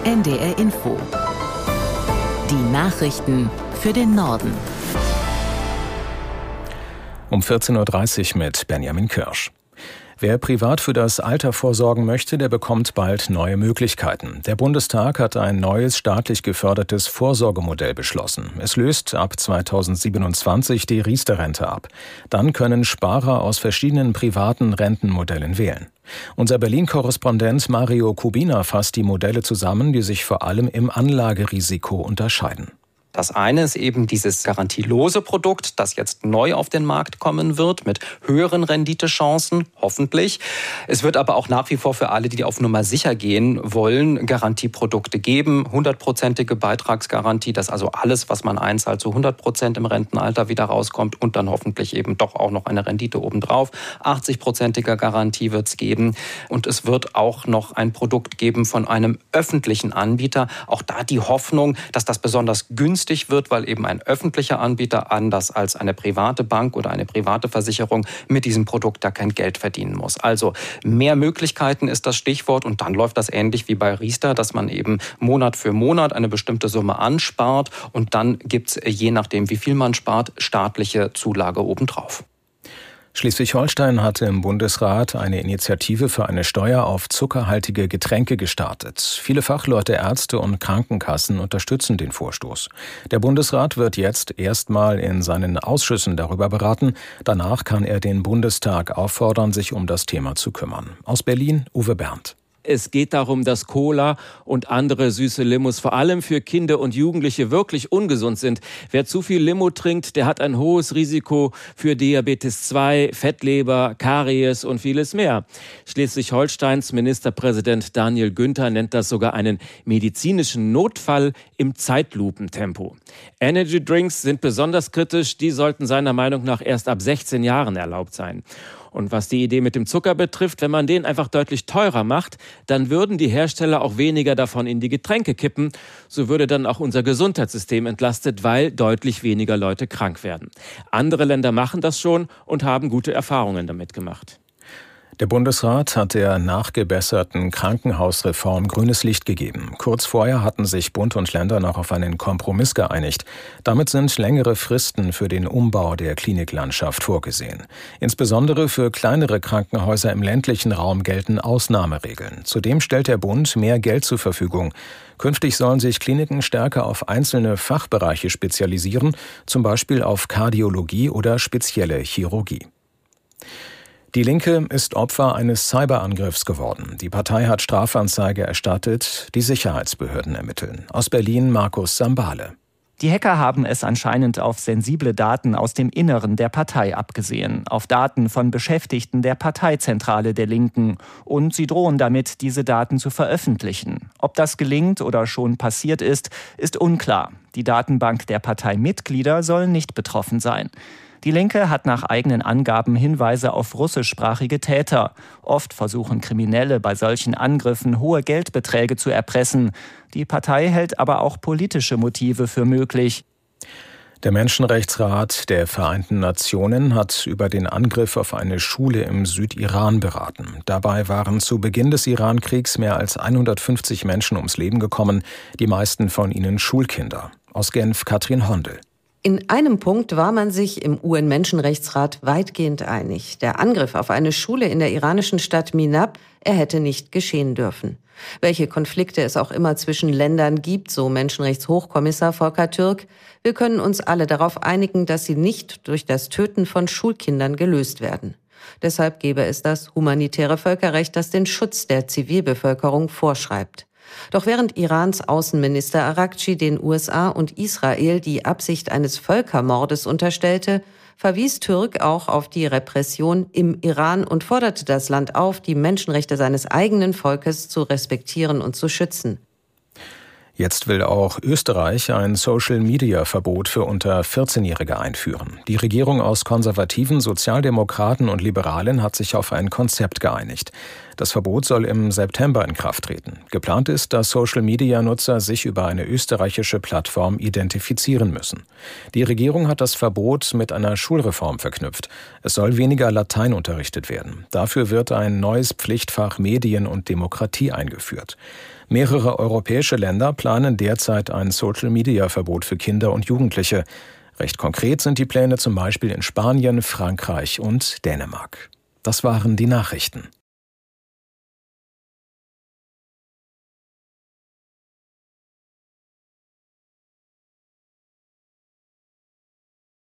NDR Info. Die Nachrichten für den Norden. Um 14.30 Uhr mit Benjamin Kirsch. Wer privat für das Alter vorsorgen möchte, der bekommt bald neue Möglichkeiten. Der Bundestag hat ein neues staatlich gefördertes Vorsorgemodell beschlossen. Es löst ab 2027 die Riester-Rente ab. Dann können Sparer aus verschiedenen privaten Rentenmodellen wählen. Unser Berlin-Korrespondent Mario Kubina fasst die Modelle zusammen, die sich vor allem im Anlagerisiko unterscheiden. Das eine ist eben dieses garantielose Produkt, das jetzt neu auf den Markt kommen wird, mit höheren Renditechancen, hoffentlich. Es wird aber auch nach wie vor für alle, die auf Nummer sicher gehen wollen, Garantieprodukte geben. 100%ige Beitragsgarantie, dass also alles, was man einzahlt, zu 100% im Rentenalter wieder rauskommt und dann hoffentlich eben doch auch noch eine Rendite obendrauf. 80%ige Garantie wird es geben und es wird auch noch ein Produkt geben von einem öffentlichen Anbieter. Auch da die Hoffnung, dass das besonders günstig wird, weil eben ein öffentlicher Anbieter anders als eine private Bank oder eine private Versicherung mit diesem Produkt da kein Geld verdienen muss. Also mehr Möglichkeiten ist das Stichwort und dann läuft das ähnlich wie bei Riester, dass man eben Monat für Monat eine bestimmte Summe anspart und dann gibt es, je nachdem wie viel man spart, staatliche Zulage obendrauf. Schleswig-Holstein hatte im Bundesrat eine Initiative für eine Steuer auf zuckerhaltige Getränke gestartet. Viele Fachleute, Ärzte und Krankenkassen unterstützen den Vorstoß. Der Bundesrat wird jetzt erstmal in seinen Ausschüssen darüber beraten. Danach kann er den Bundestag auffordern, sich um das Thema zu kümmern. Aus Berlin, Uwe Berndt. Es geht darum, dass Cola und andere süße Limos vor allem für Kinder und Jugendliche wirklich ungesund sind. Wer zu viel Limo trinkt, der hat ein hohes Risiko für Diabetes 2, Fettleber, Karies und vieles mehr. Schleswig-Holsteins Ministerpräsident Daniel Günther nennt das sogar einen medizinischen Notfall im Zeitlupentempo. Energy Drinks sind besonders kritisch. Die sollten seiner Meinung nach erst ab 16 Jahren erlaubt sein. Und was die Idee mit dem Zucker betrifft, wenn man den einfach deutlich teurer macht, dann würden die Hersteller auch weniger davon in die Getränke kippen. So würde dann auch unser Gesundheitssystem entlastet, weil deutlich weniger Leute krank werden. Andere Länder machen das schon und haben gute Erfahrungen damit gemacht. Der Bundesrat hat der nachgebesserten Krankenhausreform grünes Licht gegeben. Kurz vorher hatten sich Bund und Länder noch auf einen Kompromiss geeinigt. Damit sind längere Fristen für den Umbau der Kliniklandschaft vorgesehen. Insbesondere für kleinere Krankenhäuser im ländlichen Raum gelten Ausnahmeregeln. Zudem stellt der Bund mehr Geld zur Verfügung. Künftig sollen sich Kliniken stärker auf einzelne Fachbereiche spezialisieren, zum Beispiel auf Kardiologie oder spezielle Chirurgie. Die Linke ist Opfer eines Cyberangriffs geworden. Die Partei hat Strafanzeige erstattet, die Sicherheitsbehörden ermitteln. Aus Berlin Markus Sambale. Die Hacker haben es anscheinend auf sensible Daten aus dem Inneren der Partei abgesehen, auf Daten von Beschäftigten der Parteizentrale der Linken. Und sie drohen damit, diese Daten zu veröffentlichen. Ob das gelingt oder schon passiert ist unklar. Die Datenbank der Parteimitglieder soll nicht betroffen sein. Die Linke hat nach eigenen Angaben Hinweise auf russischsprachige Täter. Oft versuchen Kriminelle bei solchen Angriffen hohe Geldbeträge zu erpressen. Die Partei hält aber auch politische Motive für möglich. Der Menschenrechtsrat der Vereinten Nationen hat über den Angriff auf eine Schule im Südiran beraten. Dabei waren zu Beginn des Irankriegs mehr als 150 Menschen ums Leben gekommen, die meisten von ihnen Schulkinder. Aus Genf Katrin Hondel. In einem Punkt war man sich im UN-Menschenrechtsrat weitgehend einig. Der Angriff auf eine Schule in der iranischen Stadt Minab, er hätte nicht geschehen dürfen. Welche Konflikte es auch immer zwischen Ländern gibt, so Menschenrechtshochkommissar Volker Türk, wir können uns alle darauf einigen, dass sie nicht durch das Töten von Schulkindern gelöst werden. Deshalb gäbe es das humanitäre Völkerrecht, das den Schutz der Zivilbevölkerung vorschreibt. Doch während Irans Außenminister Araghchi den USA und Israel die Absicht eines Völkermordes unterstellte, verwies Türk auch auf die Repression im Iran und forderte das Land auf, die Menschenrechte seines eigenen Volkes zu respektieren und zu schützen. Jetzt will auch Österreich ein Social-Media-Verbot für unter 14-Jährige einführen. Die Regierung aus Konservativen, Sozialdemokraten und Liberalen hat sich auf ein Konzept geeinigt. Das Verbot soll im September in Kraft treten. Geplant ist, dass Social-Media-Nutzer sich über eine österreichische Plattform identifizieren müssen. Die Regierung hat das Verbot mit einer Schulreform verknüpft. Es soll weniger Latein unterrichtet werden. Dafür wird ein neues Pflichtfach Medien und Demokratie eingeführt. Mehrere europäische Länder planen derzeit ein Social-Media-Verbot für Kinder und Jugendliche. Recht konkret sind die Pläne zum Beispiel in Spanien, Frankreich und Dänemark. Das waren die Nachrichten.